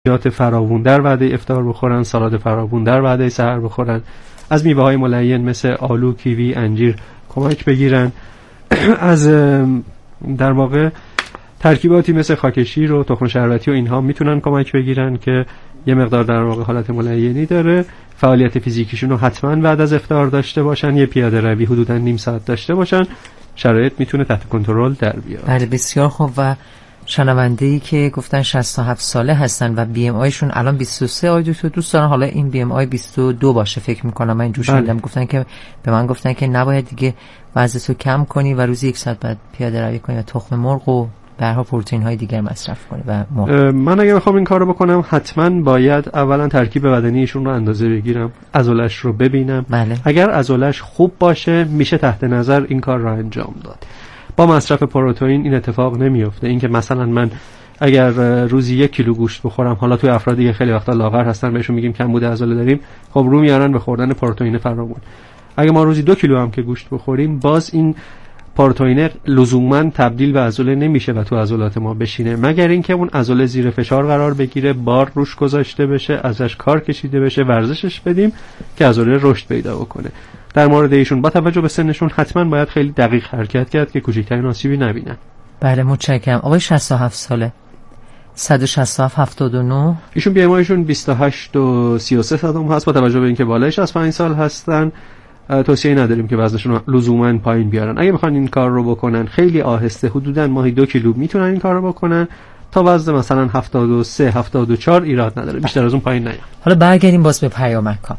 سبزیجات فراوون در وعده افطار بخورن، سالاد فراوون در وعده سحر بخورن، از میوه‌های ملین مثل آلو، کیوی، انجیر کمک بگیرن، از در واقع ترکیباتی مثل خاکشیر و تخم شربتی و اینها میتونن کمک بگیرن که یه مقدار در واقع حالت ملینی داره. فعالیت فیزیکیشون رو حتما بعد از افطار داشته باشن، یه پیاده روی حدوداً نیم ساعت داشته باشن، شرایط میتونه تحت کنترل در بیاد. بله بسیار خوب. و شنونده‌ای که گفتن 67 ساله هستن و بی ام آیشون الان 23، آیدو تو دوست دارن حالا این بی ام آی 22 باشه فکر میکنم. من اینجور شنیدم گفتن که به من گفتن که نباید دیگه وزنتو کم کنی و روزی 1 ساعت بعد پیاده روی کنی و تخم مرغ و برها پروتئین های دیگر مصرف کنی و من اگه بخوام این کارو بکنم حتما باید اولا ترکیب بدنیشون رو اندازه بگیرم، عضلش رو ببینم. بله. اگر عضلش خوب باشه میشه تحت نظر این کار رو انجام داد. با مصرف پروتئین این اتفاق نمیفته. اینکه مثلا من اگر روزی 1 کیلو گوشت بخورم، حالا توی افرادی که خیلی وقتا لاغر هستن بهشون میگیم کمبود عضله داریم، خب رو میارن به خوردن پروتئین فراوون. اگه ما روزی 2 کیلو هم که گوشت بخوریم، باز این پروتئین لزوما تبدیل به عضله نمیشه و تو عضلات ما بشینه، مگر اینکه اون عضله زیر فشار قرار بگیره، بار روش گذاشته بشه، ازش کار کشیده بشه، ورزشش بدیم که عضله رشد پیدا بکنه. در مورد ایشون با توجه به سنشون حتما باید خیلی دقیق حرکت کرد که کوچکترین آسیبی نبینن. بله متشکرم. آقای 67 ساله 167 79 ایشون بی ام آیشون 28 و 33 صدم هست. با توجه به اینکه بالای 65 سال هستن توصیه نداریم که وزنشون رو لزوما پایین بیارن. اگه بخوان این کار رو بکنن خیلی آهسته، حدوداً ماهی 2 کیلو میتونن این کار رو بکنن تا وزن مثلا 73 74 ایراد نداره، بیشتر از اون پایین نیاد. حالا برگردیم باز به پیامک‌ها.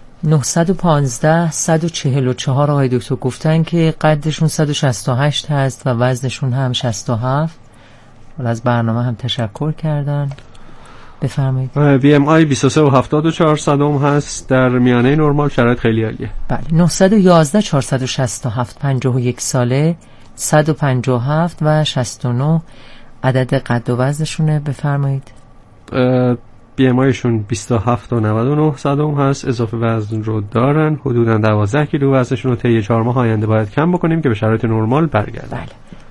915 144 آقای دکتر گفتن که قدشون 168 هست و وزنشون هم 67. حالا از برنامه هم تشکر کردن. بفرمایید. بی ام آی 23 و 74 صدم هست، در میانه نرمال، شرایط خیلی عالیه. بله. 911 467 51 ساله 157 و 69 عدد قد و وزنشونه. بفرمایید. بی ام آیشون 27 و 99 صدم هست، اضافه وزن رو دارن، حدوداً 12 کیلو وزنشون رو طی 4 ماه آینده باید کم بکنیم که به شرایط نرمال برگردن. بله.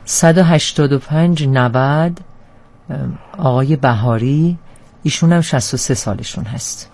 185 90 آقای بهاری، ایشون هم 63 سالشون هست.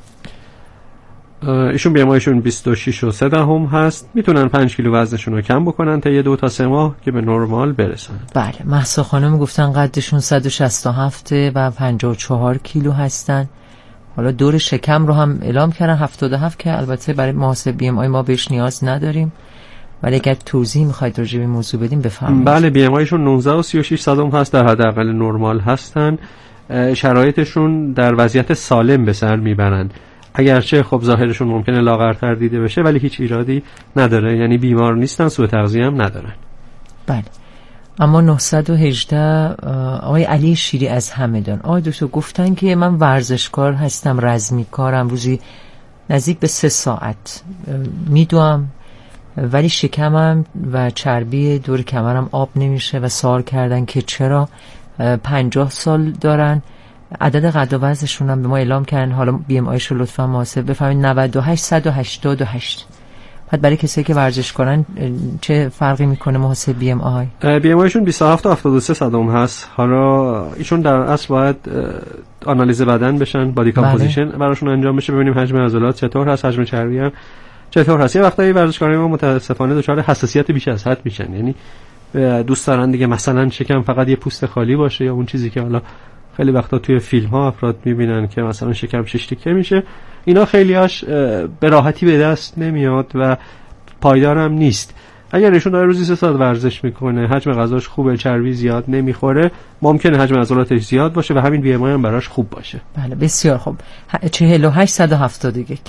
ایشون بی ام آیشون 26 و 3 دهم هست، میتونن 5 کیلو وزنشون رو کم بکنن تا 2 تا 3 ماه که به نرمال برسن. بله. مهسا خانم گفتن قدشون 167 و 54 کیلو هستن. حالا دور شکم رو هم اعلام کردن 77 که البته برای محاسبه بی ام آی ما بهش نیاز نداریم، ولی اگر توضیح میخواید راجع به موضوع بدیم بفرمایید. بله. بی ام آیشون 19 و 36 صدم هست، در حداقل نرمال هستن. شرایطشون در وضعیت سالم به سر میبرن، اگرچه خب ظاهرشون ممکنه لاغرتر دیده بشه ولی هیچ ایرادی نداره، یعنی بیمار نیستن، سوء تغذیه هم ندارن. بله. اما 918 آقای علی شیری از همدان، آقای دکتر گفتن که من ورزشکار هستم، رزمی کارم، روزی نزدیک به 3 ساعت میدوام ولی شکمم و چربی دور کمرم آب نمیشه و سوال کردن که چرا. 50 سال دارن، عدد قد و وزنشون هم به ما اعلام کردن. حالا بی ام آیش رو لطفا محاسب بفرمایید. 98 188. بعد برای کسایی که ورزش کنن چه فرقی میکنه محاسب بی ام آی؟ بی ام آیشون 27 و 73 صدم هست. حالا ایشون در اصل باید آنالیز بدن بشن، بادی کامپوزیشن براشون انجام بشه، ببینیم حجم عضلات چطور هست، حجم چربی هم چطور هست. یه وقتایی ورزشکارای ما متاسفانه دچار حساسیت بیش از حد میشن، یعنی دوست دارن دیگه مثلا شکم فقط یه پوست خالی باشه، یا اون چیزی که حالا خیلی وقتا توی فیلم ها افراد میبینن که مثلا شکم 6 تیکه میشه. اینا خیلیاش به راحتی به دست نمیاد و پایدارم نیست. اگر ایشون داره روزی 3 ساعت ورزش میکنه، حجم غذاش خوبه، چربی زیاد نمیخوره، ممکنه حجم عضلاتش زیاد باشه و همین بی ام آی هم براش خوب باشه. بله بسیار خوب. 48 171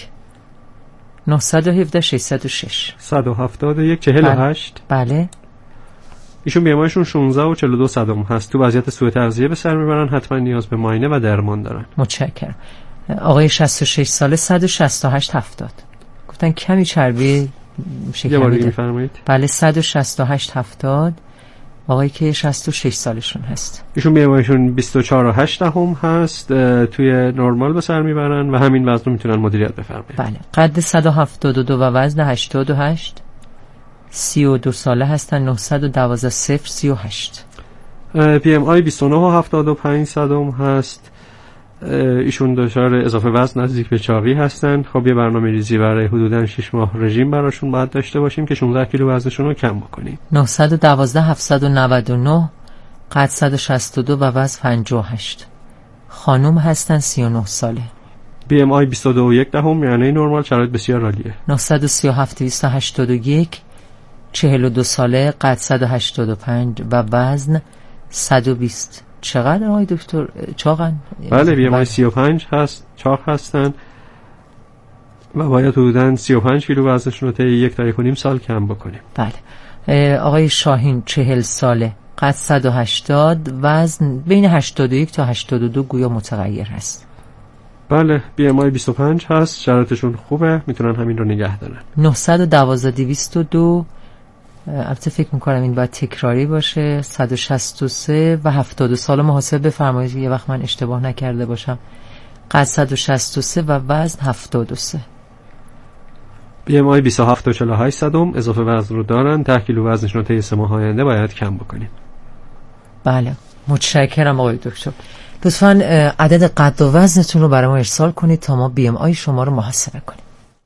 917 606 171 48. بله. ایشون بی ام آیشون 16 و 42 صدم هست، تو وضعیت سوء تغذیه به سر میبرن، حتما نیاز به معاینه و درمان دارن. متشکرم. آقای 66 ساله 168 70 گفتن کمی چربی شکمی یه بار داره. میفرمایید. بله 168 70 آقای که 66 سالشون هست. ایشون بی ام آیشون 24 و 8 دهم هست، توی نرمال به سر میبرن و همین وزن رو میتونن مدیریت بفرمایید. بله. قد 172 و وزن 88، 32 ساله هستن. 912 038. پی ام آی 29 و 75 صدم هست، ایشون دچار اضافه وزن نزدیک به چاقی هستن. خب یه برنامه‌ریزی برای حدوداً 6 ماه رژیم براشون باید داشته باشیم که 16 کیلو وزنشون رو کم بکنیم. 912 799 قد 162 و وزن 58. خانم هستن 39 ساله. BMI 22.1 یعنی نرمال، شرایط بسیار عالیه. 937 281 42 ساله، قد 185 و وزن 120. چقدر آقای دکتر چاقن؟ بله BMI 35 هست، چاق هستن و باید حدوداً 35 کیلو وزنشون رو طی 1 تا 1.5 سال کم بکنیم. بله. آقای شاهین 40 ساله، قد 180، وزن بین 81 تا 82 گویا متغیر هست. بله BMI 25 هست، شرایطشون خوبه، میتونن همین رو نگه دارن. 912 202 البته فکر میکنم این باید تکراری باشه، 163 و 72 سال. محاسبه بفرمایید یه وقت من اشتباه نکرده باشم. قد 163 و وزن 73. BMI 27 تا 48 صدم، اضافه وزن رو دارن. 10 کیلو وزنشون رو طی 3 ماه آینده باید کم بکنیم. بله متشکرم آقای دکتر. لطفاً عدد قد و وزنتون رو برای ما ارسال کنید تا ما BMI شما رو محاسبه کنیم.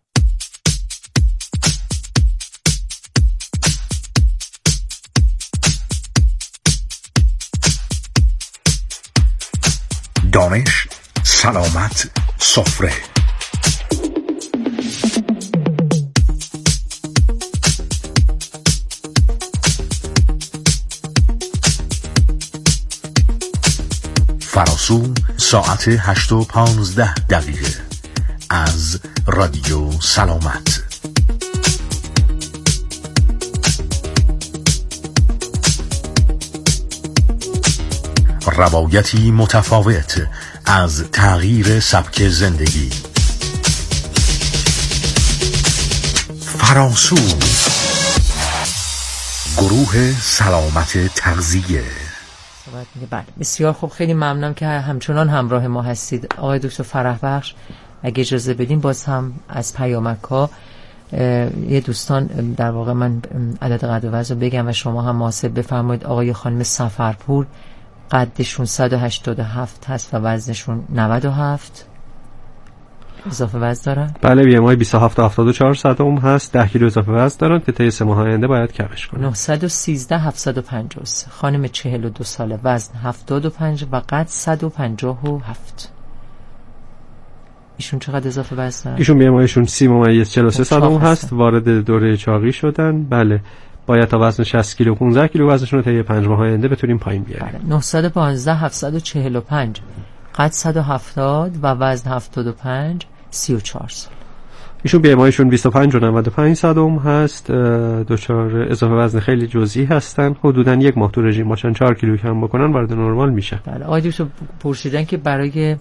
دانش، سلامت، سفره. فراسو ساعت 8:15 از رادیو سلامت. روایتی متفاوت از تغییر سبک زندگی. فراسو، گروه سلامت تغذیه. بله بسیار خوب، خیلی ممنونم که همچنان همراه ما هستید. آقای دکتر فرح بخش اگه اجازه بدین باز هم از پیامک ها یه دوستان در واقع من عدد قد و وزن رو بگم و شما هم محاسب بفرمایید. آقای خانم سفرپور قدشون 187 هست و وزنشون 97. اضافه وزن دارن؟ بله BMI 27 تا 74 صدم هست. 10 کیلو اضافه وزن دارن که طی 3 ماه آینده باید کمش کنن. 913 753 خانم 42 ساله، وزن 75 و قد 157. ایشون چقدر اضافه وزن دارن؟ ایشون BMIشون 30.43 صدم هست، وارد دوره چاقی شدن. بله باید تا وزن 60 کیلو 15 کیلو وزنشون رو طی 5 ماه آینده بتونیم پایین بیاریم. بله 915 745 قد 170 و وزن 75، 34 سال. ایشون BMIشون 25 و 95 صدم هست، دچار اضافه وزن خیلی جزئی هستن. حدوداً 1 ماه تو رژیم باشن 4 کیلو کم بکنن وارد نرمال میشن. بله آقای دکتر پرسیدن که برای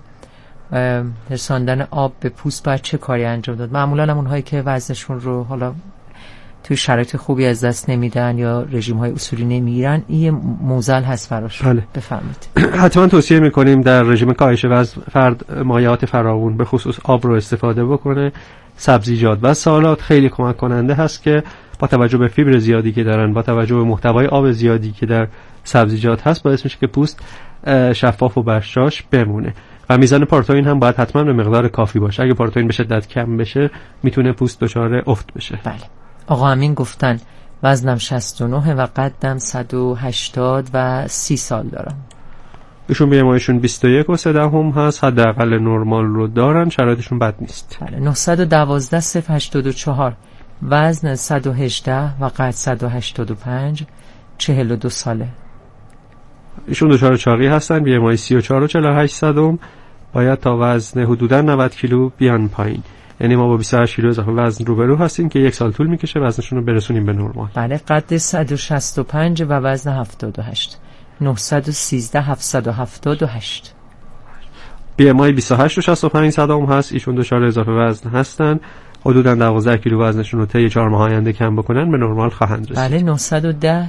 رساندن آب به پوست باید چه کاری انجام داد؟ معمولا هم اونهایی که وزنشون رو حالا توی شرایط خوبی از دست نمیدن یا رژیم های اصولی نمیگیرن، این موزل هست فراش. بله. بفرمایید. حتما توصیه میکنیم در رژیم کاهش وزن فرد مایعات فراوون به خصوص آب رو استفاده بکنه. سبزیجات و سالاد خیلی کمک کننده هست که با توجه به فیبر زیادی که دارن، با توجه به محتوای آب زیادی که در سبزیجات هست، باعث میشه که پوست شفاف و بشاش بمونه. و میزان پروتئین هم باید حتما به مقدار کافی باشه. اگه پروتئین به شدت کم بشه میتونه پوست دچار افت بشه. بله. آقا امین گفتن وزنم 69 و قدم 180 و 30 سال دارم. ایشون BMIشون 21 و 3 دهم هست، حداقل نرمال رو دارن، شرایطشون بد نیست. بله 912 084 وزن 118 و قد 185، 42 ساله. ایشون دچار چاقی هستن، BMI 34 و 48 صدم، باید تا وزن حدوداً 90 کیلو بیان پایین. یعنی ما با 28 کیلو اضافه وزن روبرو هستیم که 1 سال طول میکشه وزنشون رو برسونیم به نرمال. بله قد 165 و وزن 78. 913 778. BMI 28 و 65 صدم هست. ایشون دچار اضافه وزن هستن، حدوداً 12 کیلو وزنشون رو طی 4 ماه آینده کم بکنن به نرمال خواهند رسید. بله 910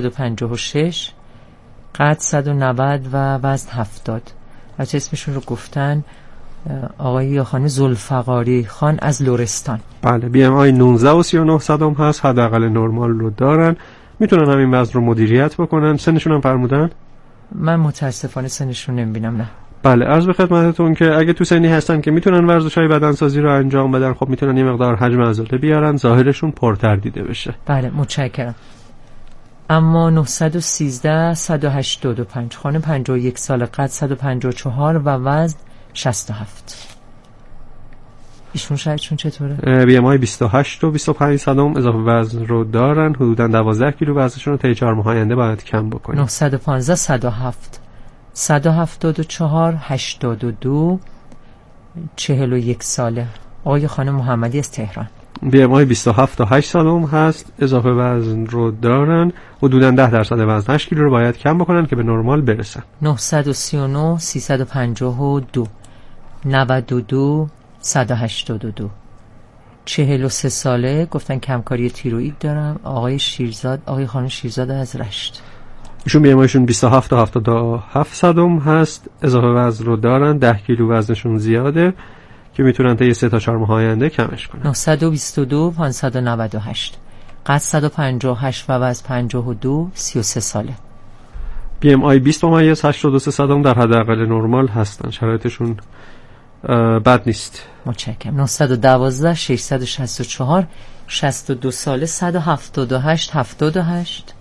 656 قد 190 و وزن 70. بچه اسمشون رو گفتن آقای یا خانم ذوالفقاری خان از لرستان. بله BMI 19 و 39 صدم هست، حداقل نرمال رو دارن، میتونن همین وزن رو مدیریت بکنن. سنشون هم فرمودن؟ من متاسفانه سنشون نمیبینم. نه بله، عرض به خدمتتون که اگه تو سنی هستن که میتونن ورزش‌های بدنسازی رو انجام بدن، خب میتونن یه مقدار حجم عضله بیارن، ظاهرشون پرتر دیده بشه. بله متشکرم. اما 913 185 خانم 51 سال، قد 154 و وزن 67. ایشون شاید چطوره؟ بی ام آی 28 و 25 صدم اضافه وزن رو دارن، حدوداً 12 کیلو وزنشون رو طی 4 ماه آینده باید کم بکنن. 915 107 174 82 41 ساله، آقای خانم محمدی از تهران. بی ام آی 27 تا 8 صدم هست، اضافه وزن رو دارن، حدوداً 10% وزن 8 کیلو رو باید کم بکنن که به نرمال برسن. 939 352 92 182 43 ساله، گفتن کمکاری تیروئید دارم، آقای خانم شیرزاد از رشت. ایشون بی ام آیشون 27 تا 77 صدم هست، اضافه وزن رو دارن، 10 کیلو وزنشون زیاده که میتونن تا 3 تا 4 ماه آینده کمش کنن. 922 598 قد 158 و وزن 52 33 ساله. بی ام آی 20 ممیز 83 صدم در حداقل نرمال هستن، شرایطشون بد نیست. متشکرم. 912 664 62 ساله، 178 78.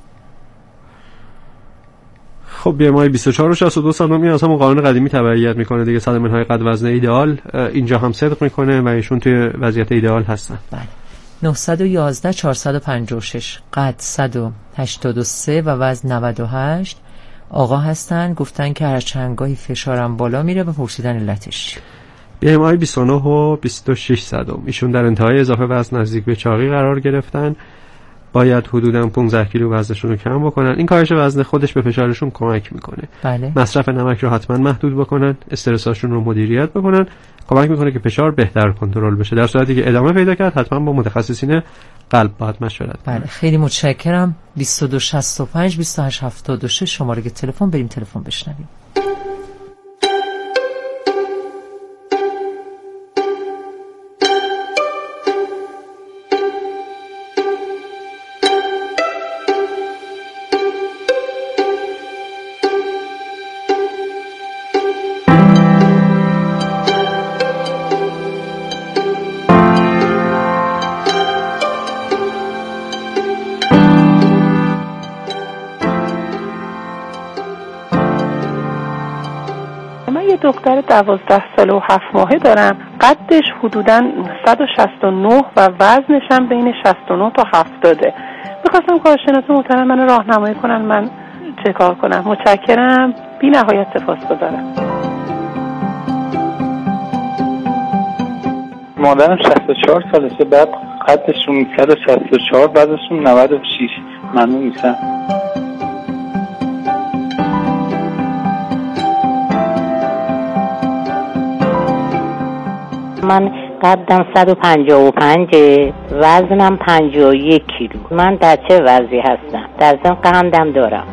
خب بی ام آی 24 و 62 صدمی از همون قانون قدیمی تبعیت میکنه دیگه، 100 منهای قد وزن ایدئال اینجا هم صدق میکنه و ایشون توی وضعیت ایدئال هستن. بله. 911 456 قد 183 و وزن 98، آقا هستن، گفتن که هر چندگاهی فشارم بالا میره و پرسیدن علتش. بی ام آی 29 و 26 صدم، ایشون در انتهای اضافه وزن نزدیک به چاقی قرار گرفتن، باید حدوداً 15 کیلو وزنشون رو کم بکنن. این کاهش وزن خودش به فشارشون کمک میکنه. بله. مصرف نمک رو حتما محدود بکنن، استرساشون رو مدیریت بکنن، کمک میکنه که فشار بهتر کنترل بشه. در صورتی که ادامه پیدا کرد حتما با متخصصین قلب باید مشورت کنن. بله خیلی متشکرم. 2265 2876 شماره تلفن، بریم تلفن بشنویم. دختر 12 ساله و 7 ماهه دارم، قدش حدوداً 169 و وزنش هم بین 69 تا 70. میخواستم کارشناس محترم منو راهنمایی کنن من چه کار کنم. متشکرم، بی نهایت سپاسگزارم. مادرم 64 سالشه، بعد قدشون 164، وزنشون 96. ممنون میشم. من قدم 155، وزنم 51 کیلو. من در چه وضعی هستم؟ در ضمن قندم دارم.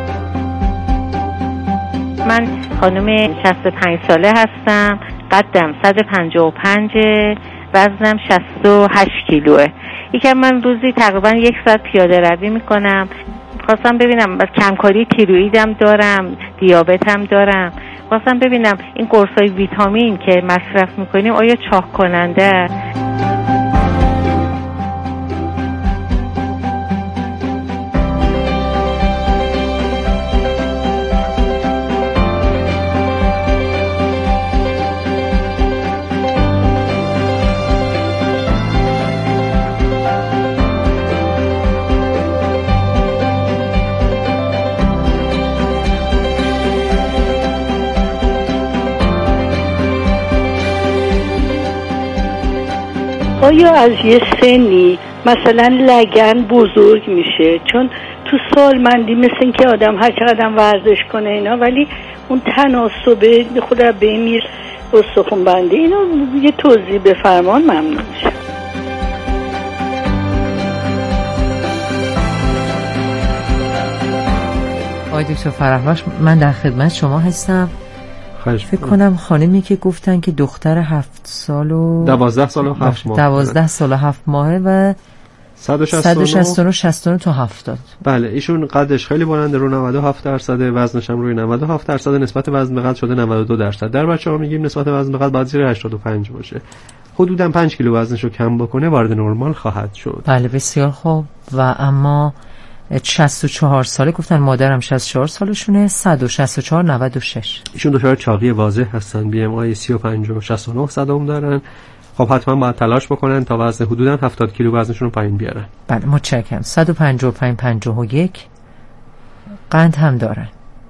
من خانم 65 ساله هستم، قدم 155، وزنم 68 کیلوه. یکم من روزی تقریبا 1 ساعت پیاده روی میکنم. خواستم ببینم کمکاری تیروئیدم دارم، دیابتم دارم. خواستم ببینم این قرصای ویتامین که مصرف میکنیم آیا چاق کننده؟ آیا از یه سنی مثلا لگن بزرگ میشه؟ چون تو سالمندی مثل این که آدم هر چقدر ورزش کنه اینا، ولی اون تناسب خود به این میره استخون بندی. اینا یه توضیح بفرمان ممنون میشم. آقای دکتر فرحبخش، من در خدمت شما هستم. فکر کنم خانمی که گفتن که دختر 7 سال و 12 سال و 7 ماه 12 سال و 7 ماهه و 169 69 تا 70. بله ایشون قدش خیلی بلنده، رو 97%، وزنش هم روی 97%، نسبت وزن به قد شده 92%. در بچه‌ها میگیم نسبت وزن به قد باید زیر 85 باشه. حدوداً 5 کیلو وزنش رو کم بکنه وارد نرمال خواهد شد. بله بسیار خوب. و اما 64 ساله گفتن، مادرم 64 سالشونه، 164 96. ایشون دچار چاقی واضح هستن، بی ام آی 35 و 69 صدم دارن. خب حتما باید تلاش بکنن تا وزن حدوداً 70 کیلو وزنشون رو پایین بیارن. بله متشکرم. 155 51 قند هم دارن.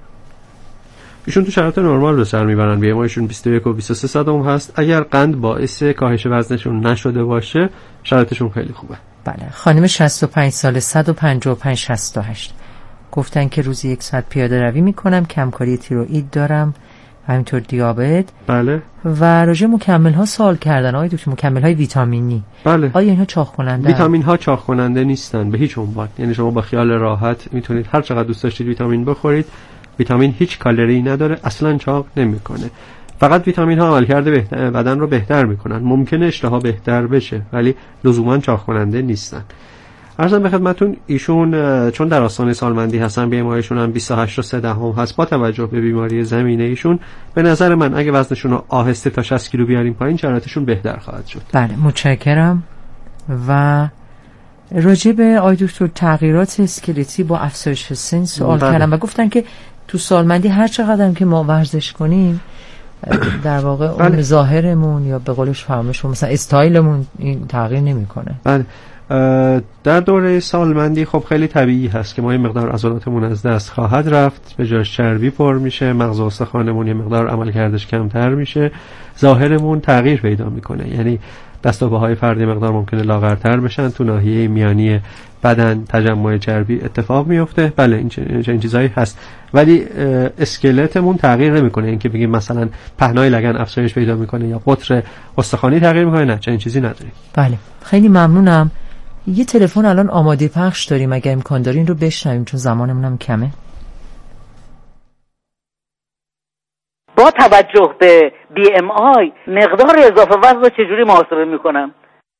ایشون تو شرایط نرمال به سر میبرن، بی ام آیشون 21 و 23 صدم هست. اگر قند باعث کاهش وزنشون نشده باشه شرایطشون خیلی خوبه. بله خانم 65 ساله 155 68 گفتن که روزی 1 ساعت پیاده روی میکنم، کمکاری تیروئید دارم، همینطور دیابت. بله. و راجع مکمل ها سوال کردن آقای دکتر، مکمل های ویتامینی. بله. آیا اینها چاق کننده؟ ویتامین ها چاق کننده نیستن به هیچ عنوان. یعنی شما با خیال راحت میتونید هر چقدر دوست داشتید ویتامین بخورید. ویتامین هیچ کالری نداره، اصلا چاق نمیکنه. فقط ویتامین ها عملکرد بدن رو بهتر میکنن. ممکنه اشتها بهتر بشه ولی لزوما چاق کننده نیستن. عرضم به خدمتتون ایشون چون در آستانه سالمندی هستن، بی ام آیشون هم 28 و 3 هست، با توجه به بیماری زمینه ایشون به نظر من اگه وزنشون رو آهسته تا 60 کیلو بیاریم پایین شرایطشون بهتر خواهد شد. بله متشکرم. و راجع به آقای دکتر تغییرات اسکلتی با افزایش سن سوال کردم و گفتن که تو سالمندی هر چقدر که ما ورزش کنیم در واقع اون ظاهرمون یا به قولش فرمایش مثلا استایلمون این تغییر نمیکنه. بله در دوره سالمندی خب خیلی طبیعی هست که ما یه مقدار عضلاتمون از دست خواهد رفت، به جاش چربی پر میشه، مغز و استخوانمون یه مقدار عملکردش کمتر میشه، ظاهرمون تغییر پیدا میکنه. یعنی دست و پاهای فرد مقدار ممکنه لاغرتر بشن، تو ناحیه میانی بدن تجمع چربی اتفاق میفته. بله این چیزایی هست ولی اسکلتمون تغییر نمیکنه. اینکه بگیم مثلا پهنای لگن افزایش پیدا میکنه یا قطر استخوانی تغییر میکنه، نه چنین چیزی نداریم. بله خیلی ممنونم. یه تلفن الان آماده پخش داریم، اگه امکان داره این رو بشنویم چون زمانمون هم کمه. با توجه به BMI مقدار اضافه وزن رو چجوری محاسبه میکنم؟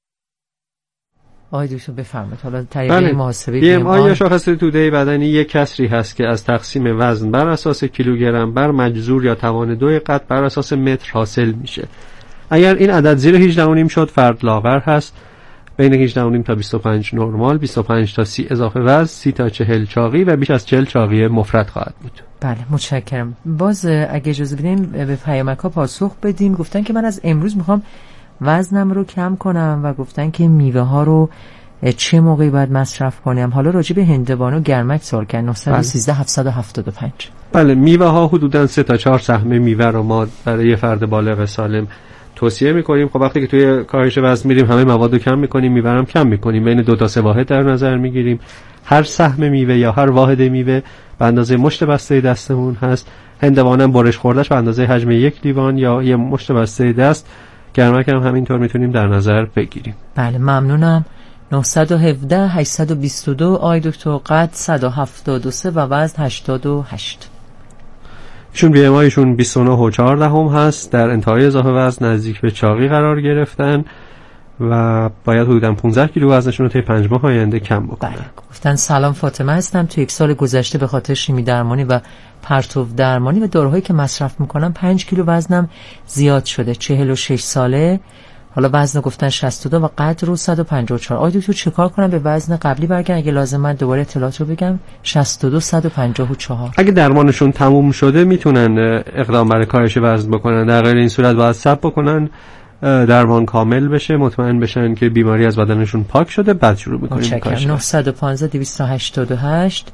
آقای دکتر بفرمایید. حالا طریق محاسبه BMI یا شاخص توده بدنی یک کسری هست که از تقسیم وزن بر اساس کیلوگرم بر مجذور یا توان 2 قد بر اساس متر حاصل میشه. اگر این عدد زیر 18.5 شد فرد لاغر هست، بین 18.5 تا 25 نرمال، 25 تا 30 اضافه وزن، 30 تا 40 چاقی و بیش از 40 چاقی مفرد خواهد بود. بله متشکرم. باز اگه اجازه بدین به پیامک‌ها پاسخ بدیم. گفتن که من از امروز میخوام وزنم رو کم کنم و گفتن که میوه ها رو چه موقعی باید مصرف کنم. حالا راجع به هندوانه و گرمک سوال کردن. 913 775. بله میوه ها حدوداً 3 تا 4 سهم میوه رو ما برای یه فرد بالغ سالم توصیه میکنیم. خب وقتی که توی کاهش وزن میریم همه مواد رو کم میکنیم، میوه هم کم میکنیم، بین 2 تا 3 واحد در نظر میگیریم. هر سهم میوه یا هر واحد میوه به اندازه مشت بسته دستمون هست. هندوانه برش خوردهش به اندازه حجم 1 لیوان یا یه مشت بسته دست. گرمک هم همینطور میتونیم در نظر بگیریم. بله ممنونم. 917 822 آقای دکتر قد 173 و وزن 88. ایشون بی ام آیشون 29 و 14 هست، در انتهای اضافه وزن نزدیک به چاقی قرار گرفتن و باید حدوداً 15 کیلو وزنشون رو طی 5 ماه آینده کم بکنن. بله. گفتن سلام فاطمه هستم، تو 1 سال گذشته به خاطر شیمی درمانی و پرتو درمانی و داروهایی که مصرف میکنم 5 کیلو وزنم زیاد شده. 46 ساله، حالا وزن گفتن 62 و قد رو 154. آقای دکتر چیکار کنم به وزن قبلی برگردم؟ اگه لازم من دوباره اطلاعات رو بگم. 62 154. اگه درمانشون تموم شده میتونن اقدام برای کاهش وزن بکنن، در غیر این صورت باید صبر بکنن درمان کامل بشه، مطمئن بشن که بیماری از بدنشون پاک شده، بعد شروع میکنیم کاهش. 915 288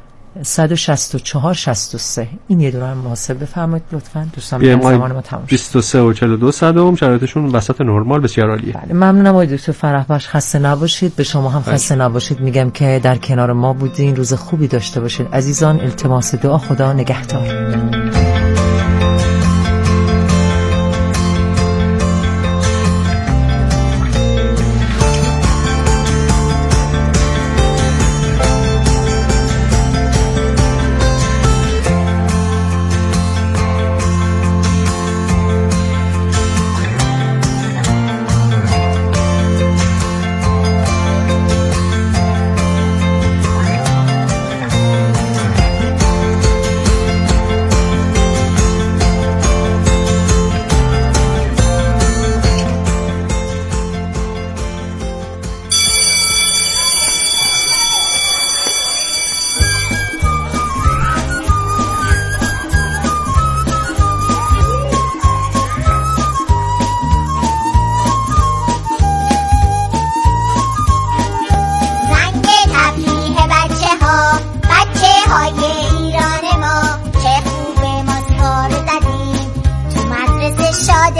164 63. این یه دوران محاسبه بفرمایید لطفاً. دوستان زمان ما تموم شد. 23 و 42 صدم، شرایطشون وسط نرمال، بسیار عالیه. بله ممنونم آقای دکتر فرحبخش. خسته نباشید. به شما هم خسته نباشید میگم که در کنار ما بودین. روز خوبی داشته باشید عزیزان. التماس دعا. خدا نگهدار.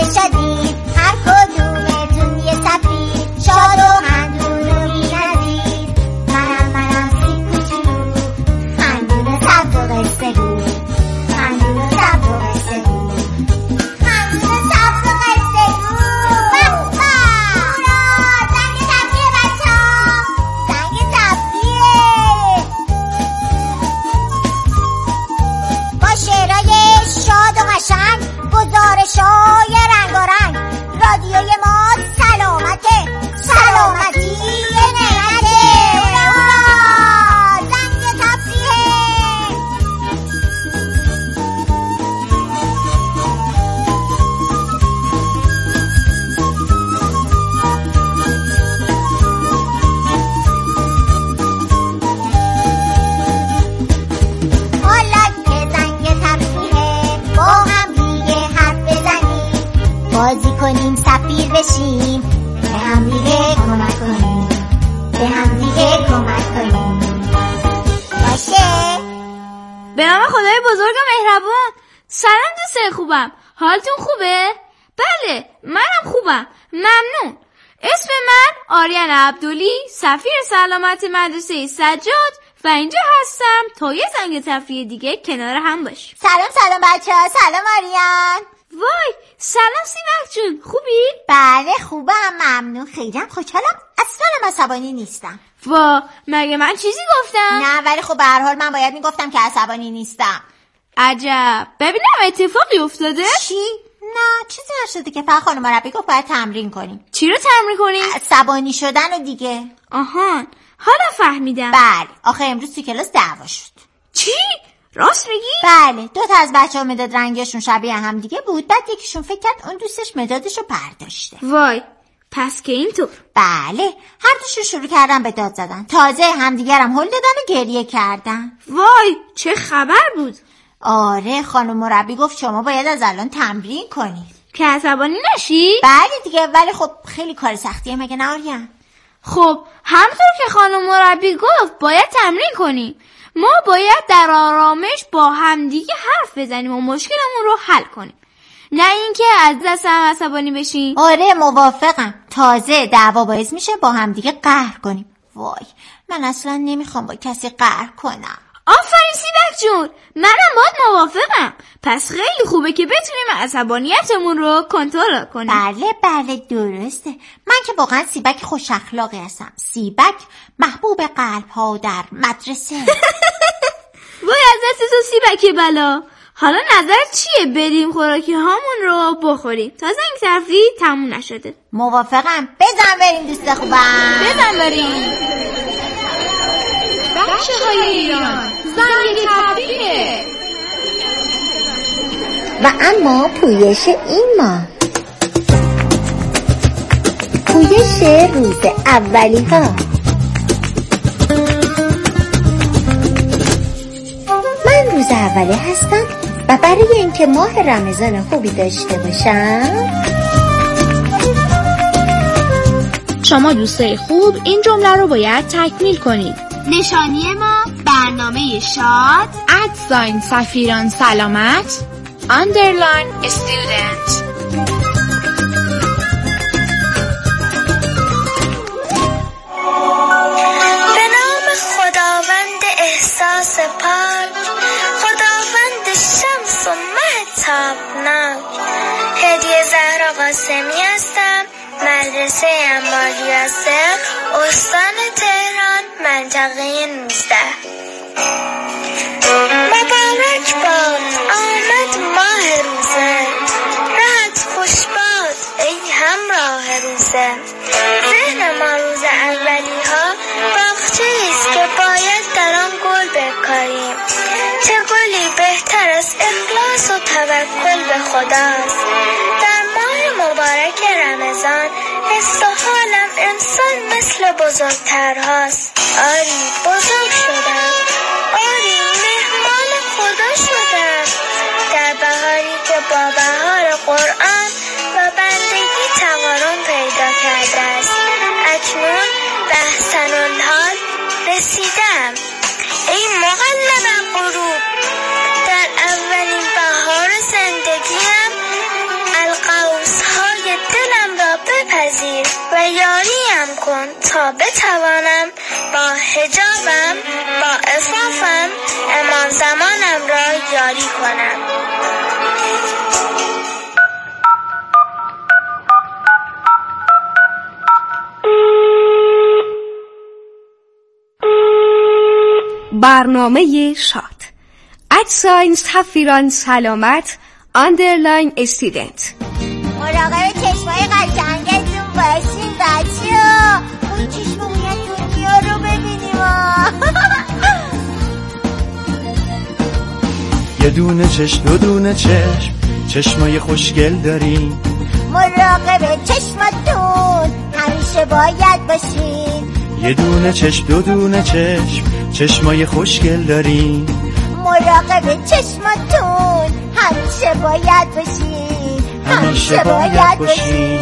شدید هر کدومتون یه سفیر شاد و خندون و بی‌نظیر منم سی کوچولو خندون سبز و قصه گو خندون سبز و قصه گو خندون سبز و قصه گو بابا هورا زنگ تفریح بچه ها زنگ تفریحه با شعرهای شاد و قشنگ گزارش‌های رنگارنگ رادیوی ما سلامته سلامتی نعمته هورا زنگ تفریحه حالا که زنگ تفریحه با هم دیگه حرف بزنیم بازی کنیم سفیر بشیم به هم دیگه کمک کنیم به هم دیگه کمک کنیم باشه به نام خدای بزرگ و مهربون. سلام دوستای خوبم، حالتون خوبه؟ بله منم خوبم، ممنون. اسم من آریان عبدلی، سفیر سلامت مدرسه سجاد و اینجا هستم تا یه زنگ تفریح دیگه کنار هم باشیم. سلام بچه ها. سلام آریان. وای سلام سیمک جون، خوبی؟ بله خوبم ممنون، خیلی خوشحالم، اصلا عصبانی نیستم. وا مگه من چیزی گفتم؟ نه ولی خب به هر حال من باید میگفتم که عصبانی نیستم. عجب، ببینم اتفاقی افتاده؟ چی؟ نه چیزی نشده که فقط خانم مربی گفت باید تمرین کنیم. چی رو تمرین کنیم؟ عصبانی شدن و دیگه. آهان حالا فهمیدم. بله آخه امروز تو کلاس دعوا شد. چی؟ راست میگی؟ بله 2 تا از بچه‌ها مداد رنگشون شبیه هم دیگه بود، بعد یکیشون فکر کرد اون دوستش مدادشو برداشته. وای پس که اینطور. بله هر دوشون شروع کردن به داد زدن، تازه همدیگرم هل دادن و گریه کردن. وای چه خبر بود؟ آره خانم مربی گفت شما باید از الان تمرین کنید که عصبانی نشی؟ بله دیگه، ولی خب خیلی کار سختیه مگه نه آریان؟ خب همطور که خانم مربی گفت باید تمرین کنیم. ما باید در آرامش با همدیگه حرف بزنیم و مشکلمون رو حل کنیم، نه اینکه از دست هم عصبانی بشیم. آره موافقم، تازه دعوا باعث میشه با همدیگه قهر کنیم. وای من اصلا نمیخوام با کسی قهر کنم. آفرین سیبک جون، منم باید موافقم. پس خیلی خوبه که بتونیم عصبانیتمون رو کنترل کنیم. بله درسته. من که واقعا سیبک خوش اخلاقی هستم، سیبک محبوب قلب ها در مدرسه. وای از دست تو سیبک بلا. حالا نظرت چیه بریم خوراکی هامون رو بخوریم تا زنگ تفریح تموم نشده؟ موافقم، بزن بریم دوست خوبم، بزن بریم. بچه های ایران زنگ تفریحه. و اما پویش این ماه، پویش روز اولی ها. من روز اولی هستم و برای اینکه ماه رمضان خوبی داشته باشم، شما دوستای خوب این جمله رو باید تکمیل کنید. نشانی ما برنامه شاد @ سفیران سلامت _ student. به نام خداوند احساس پاک، خداوند شمس و مه تابناک. هدیه زهرا قاسمی هستم، مدرسه امیال یاسر، استان تهران، منطقه 19. مبارک باد آمد ماه روزه، راحت خوش باد ای همراه روزه. ذهن ما روز اولی ها باغچه ایست که باید در آن گل بکاریم. چه گلی بهتر از اخلاص و توکل به خداست. در ماه مبارک رمضان حس و حالم انسان مثل بزرگترهاست. آری بزرگ شدم، آری مهمان خدا شدم. در بهاری که با بهار قرآن و بندگی تقارن پیدا کرده است، اکنون به احسن الحال رسیدم. ای مقلب غروب، در اولین بهار زندگیم القوس تا بتوانم با حجابم با عفافم امام زمانم را یاری کنم. برنامه شاد @ سفیران سلامت _استودنت. مراقب چشمای قشنگتون باشین بچه‌ها. اون چشمای دنیا رو ببینیم. یه دونه چشم دو دونه چشم چشمای خوشگل داریم. مراقب چشماتون همیشه باید باشین. یه دونه چشم دو دونه چشم چشمای خوشگل داریم. مراقب چشماتون همیشه باید باشین. همیشه باید باشین.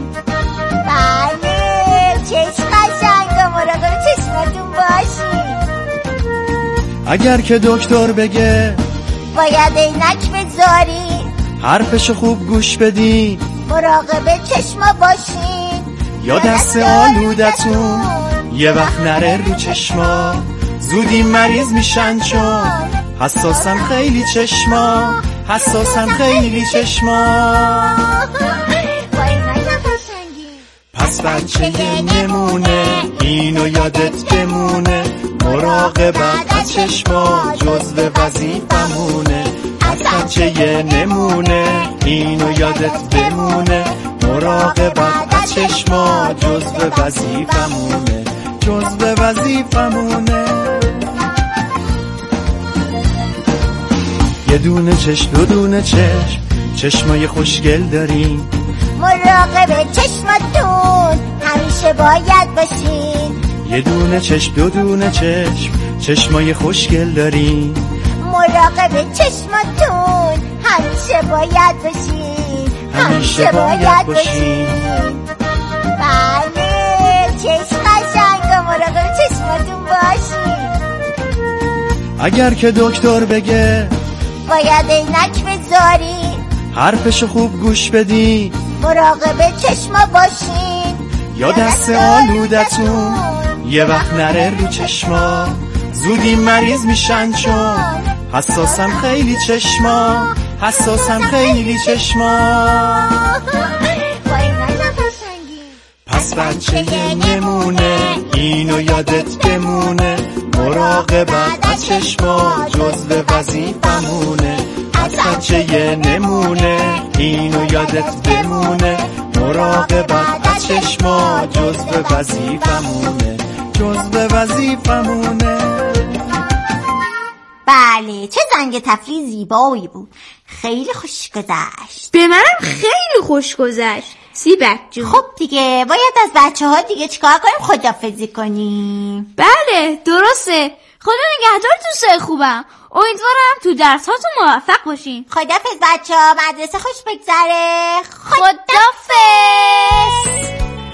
بله چشم قشنگا، مراقب چشماتون باشین. اگر که دکتر بگه باید عینک بذارین. حرفشو خوب گوش بدین. مراقب چشما باشین. یا دست آلودتون یه وقت نره رو چشما. زودی مریض میشن چون حساسن خیلی چشما. حساسن خیلی چشما. پس بچه نمونه اینو یادت بمونه. مراقبت از چشما جزو وظیفمونه. پس بچه نمونه اینو یادت بمونه. مراقبت از چشما جزو وظیفمونه. جزو وظیفمونه. یه دونه چشم دو دونه چشم چشمای خوشگل داریم. مراقب چشماتون همیشه باید باشین. یه دونه چشم دو دونه چشم چشمای خوشگل داریم. مراقب چشماتون همیشه باید باشین. همیشه باید باشین. بله چشم قشنگا، مراقب چشماتون باشین. اگر که دکتر بگه باید عینک بذارین. حرفشو خوب گوش بدین. مراقب چشما باشین. یا دست آلودتون یه وقت نره رو چشما. زودی مریض میشن چون حساسن خیلی چشما. حساسن خیلی چشما. پس بچه نمونه اینو یادت بمونه. مراقبت از چشما جزو وظیفمونه. پس بچه نمونه اینو یادت بمونه. مراقبت از چشما جزو وظیفمونه. جزو وظیفمونه. بله چه زنگ تفریح زیبایی بود. خیلی خوش گذشت. به منم خیلی خوش گذشت. سیبک جون. خب دیگه باید از بچه ها دیگه چیکار کنیم؟ خداحافظی کنیم. بله درسته. خدا نگهدارتون دوستای خوبم. امیدوارم تو درساتون موفق باشین. خداحافظ بچه ها. مدرسه خوش بگذره. خداحافظ.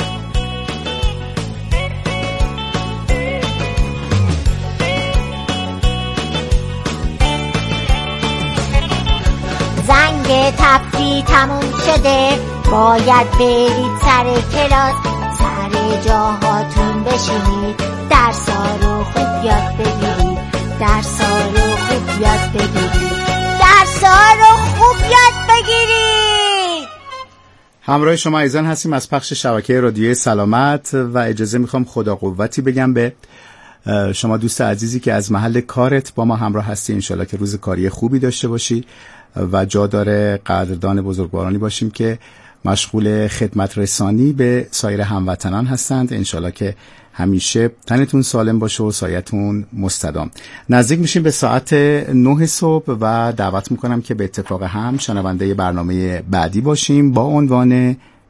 زنگ تفریح تموم شده. باید برید سر کلاس. سر جاهاتون بشینید. درسا رو خوب یاد بگیرید. درسا رو خوب یاد بگیرید. درسا رو خوب یاد بگیرید. همراه شما عزیزان هستیم از پخش شبکه رادیوی سلامت و اجازه میخوام خدا قوتی بگم به شما دوست عزیزی که از محل کارت با ما همراه هستی. انشالله که روز کاری خوبی داشته باشی و جا داره قدردان بزرگوارانی باشیم که مشغول خدمت رسانی به سایر هموطنان هستند. انشالله که همیشه تنتون سالم باشه و سایتون مستدام. نزدیک میشیم به ساعت 9 صبح و دعوت میکنم که به اتفاق هم شنونده برنامه بعدی باشیم با عنوان